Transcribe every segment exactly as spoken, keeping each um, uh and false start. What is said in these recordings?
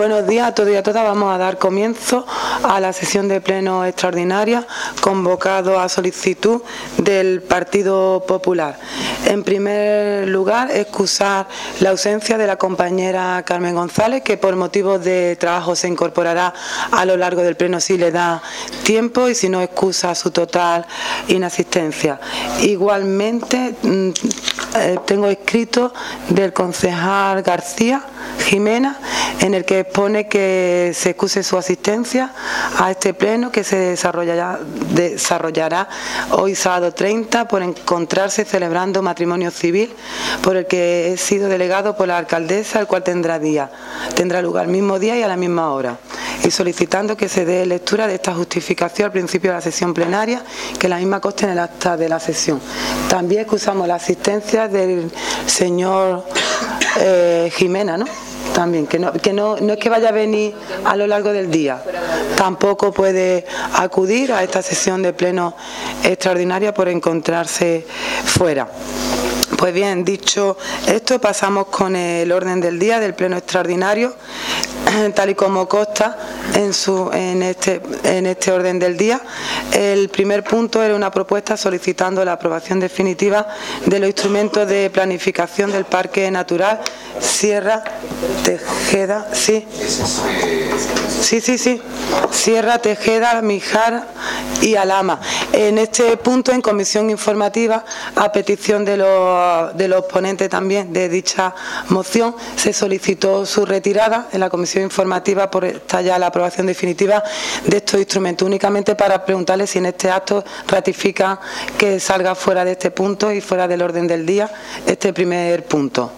Buenos días a todos y a todas. Vamos a dar comienzo a la sesión de pleno extraordinaria convocado a solicitud del Partido Popular. En primer lugar, excusar la ausencia de la compañera Carmen González, que por motivos de trabajo se incorporará a lo largo del pleno si le da tiempo, y si no, excusa su total inasistencia. Igualmente, eh, tengo escrito del concejal García Jimena, en el que expone que se excuse su asistencia a este pleno que se desarrollará, desarrollará hoy sábado treinta por encontrarse celebrando matrimonio civil por el que he sido delegado por la alcaldesa, el cual tendrá día, tendrá lugar el mismo día y a la misma hora, y solicitando que se dé lectura de esta justificación al principio de la sesión plenaria, que la misma conste en el acta de la sesión. También excusamos la asistencia del señor eh, Jimena, ¿no? También, que, no, que no, no es que vaya a venir a lo largo del día, tampoco puede acudir a esta sesión de pleno extraordinaria por encontrarse fuera. Pues bien, dicho esto, pasamos con el orden del día del pleno extraordinario, tal y como consta en, su, en, este, en este orden del día. El primer punto era una propuesta solicitando la aprobación definitiva de los instrumentos de planificación del Parque Natural Sierra Tejeda, sí, sí, sí, sí, Sierra Tejeda, Mijar y Alhama. En este punto, en comisión informativa, a petición de los, de los ponentes también de dicha moción, se solicitó su retirada en la comisión informativa por esta ya la aprobación definitiva de estos instrumentos, únicamente para preguntarle si en este acto ratifica que salga fuera de este punto y fuera del orden del día este primer punto.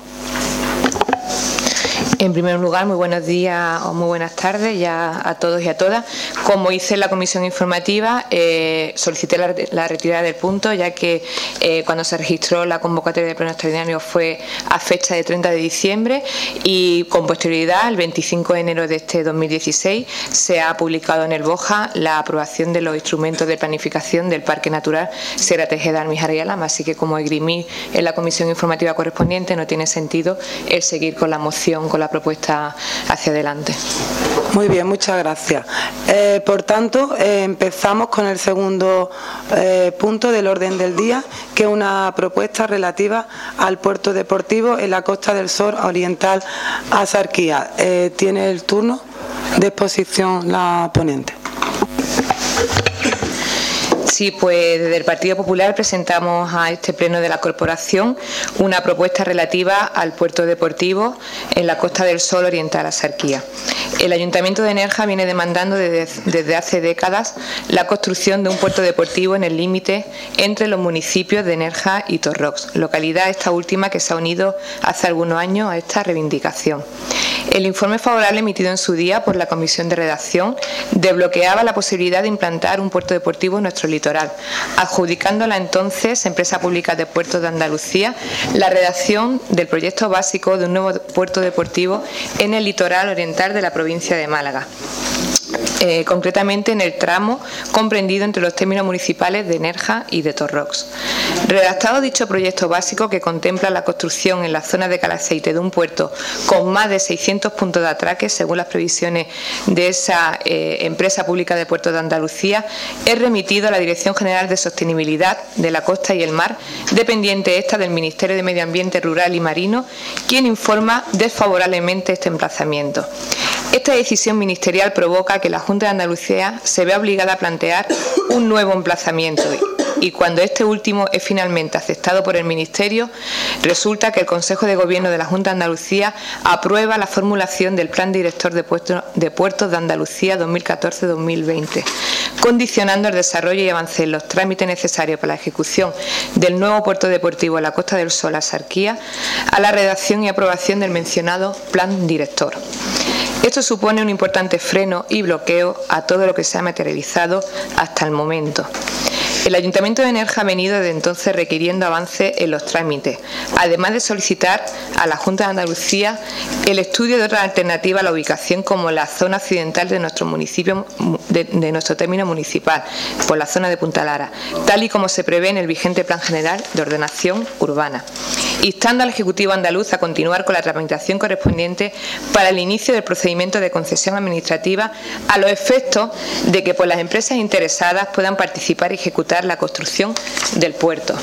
En primer lugar, muy buenos días o muy buenas tardes ya a todos y a todas. Como hice en la comisión informativa, eh, solicité la, la retirada del punto, ya que eh, cuando se registró la convocatoria de pleno extraordinario fue a fecha de treinta de diciembre y con posterioridad, el veinticinco de enero de este dos mil dieciséis, se ha publicado en el BOJA la aprobación de los instrumentos de planificación del Parque Natural Sierra Tejeda, Mijar y Alhama. Así que, como esgrimí en la comisión informativa correspondiente, no tiene sentido el seguir con la moción, con la propuesta hacia adelante. Muy bien, muchas gracias. Eh, por tanto, eh, empezamos con el segundo eh, punto del orden del día, que es una propuesta relativa al puerto deportivo en la Costa del Sol oriental a Sarquía. Eh, tiene el turno de exposición la ponente. Sí, pues desde el Partido Popular presentamos a este pleno de la corporación una propuesta relativa al puerto deportivo en la Costa del Sol oriental a Sarquía. El Ayuntamiento de Nerja viene demandando desde, desde hace décadas la construcción de un puerto deportivo en el límite entre los municipios de Nerja y Torrox, localidad esta última que se ha unido hace algunos años a esta reivindicación. El informe favorable emitido en su día por la Comisión de Redacción desbloqueaba la posibilidad de implantar un puerto deportivo en nuestro litoral, adjudicando a la entonces Empresa Pública de Puertos de Andalucía la redacción del proyecto básico de un nuevo puerto deportivo en el litoral oriental de la provincia de Málaga. Eh, concretamente en el tramo comprendido entre los términos municipales de Nerja y de Torrox. Redactado dicho proyecto básico, que contempla la construcción en la zona de Calaceite de un puerto con más de seiscientos puntos de atraque, según las previsiones de esa eh, Empresa Pública de Puertos de Andalucía, es remitido a la Dirección General de Sostenibilidad de la Costa y el Mar, dependiente esta del Ministerio de Medio Ambiente Rural y Marino, quien informa desfavorablemente este emplazamiento. Esta decisión ministerial provoca que la Junta de Andalucía se vea obligada a plantear un nuevo emplazamiento y cuando este último es finalmente aceptado por el Ministerio, resulta que el Consejo de Gobierno de la Junta de Andalucía aprueba la formulación del Plan Director de Puertos de, Puertos de Andalucía dos mil catorce dos mil veinte, condicionando el desarrollo y avance en los trámites necesarios para la ejecución del nuevo puerto deportivo en la Costa del Sol a Sarquía a la redacción y aprobación del mencionado Plan Director. Esto supone un importante freno y bloqueo a todo lo que se ha materializado hasta el momento. El Ayuntamiento de Nerja ha venido desde entonces requiriendo avance en los trámites, además de solicitar a la Junta de Andalucía el estudio de otra alternativa a la ubicación como la zona occidental de nuestro municipio, de, de nuestro término municipal, por la zona de Punta Lara, tal y como se prevé en el vigente Plan General de Ordenación Urbana. instando al Ejecutivo andaluz a continuar con la tramitación correspondiente para el inicio del procedimiento de concesión administrativa a los efectos de que pues, las empresas interesadas puedan participar y ejecutar la construcción del puerto.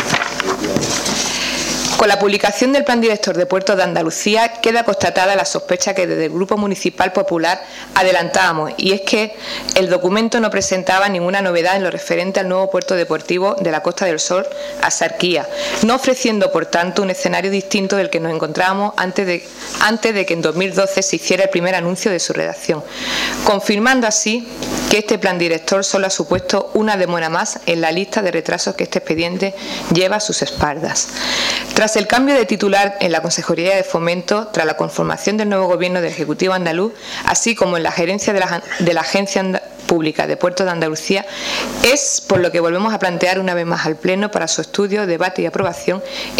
Con la publicación del Plan Director de Puertos de Andalucía queda constatada la sospecha que desde el Grupo Municipal Popular adelantábamos, y es que el documento no presentaba ninguna novedad en lo referente al nuevo puerto deportivo de la Costa del Sol, Axarquía, no ofreciendo, por tanto, un escenario distinto del que nos encontrábamos antes de, antes de que en dos mil doce se hiciera el primer anuncio de su redacción, confirmando así que este plan director solo ha supuesto una demora más en la lista de retrasos que este expediente lleva a sus espaldas. Tras el cambio de titular en la Consejería de Fomento, tras la conformación del nuevo Gobierno del Ejecutivo andaluz, así como en la gerencia de la, de la Agencia Pública de Puertos de Andalucía, es por lo que volvemos a plantear una vez más al Pleno para su estudio, debate y aprobación